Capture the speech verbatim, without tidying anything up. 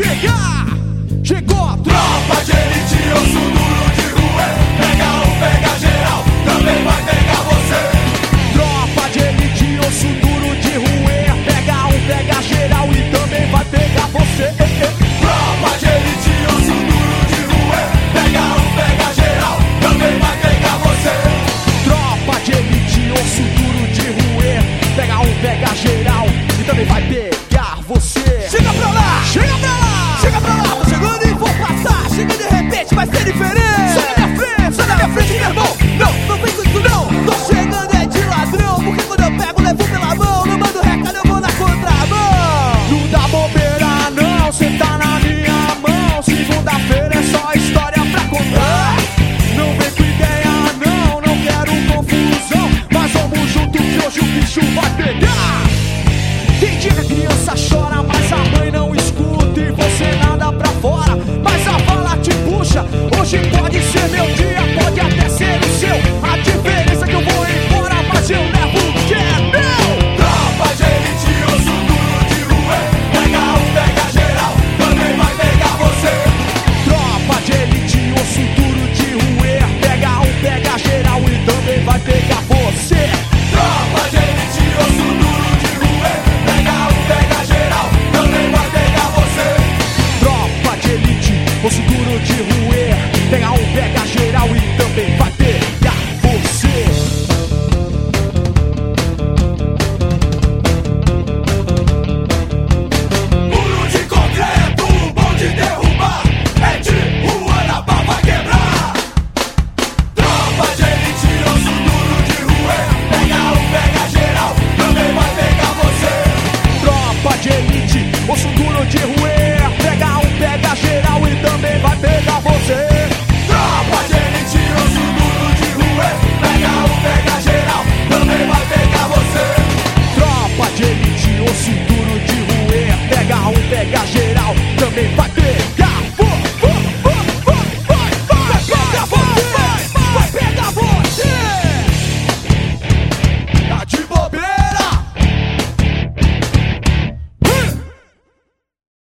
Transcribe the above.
pegar. Chegou a tropa de elite, osso duro de rua. Pega um, pega geral, também vai pegar você. Tropa de elite, osso duro de rua. Pega um, pega geral e também vai pegar você. Tropa de elite, osso duro de rua. Pega um, pega geral, também vai pegar você. Tropa de elite, osso duro de rua. Pega um, pega geral e também vai pegar você. Chega pra lá, chega pra lá, chega pra lá, tô chegando e vou passar. Chega de repente, vai ser diferente.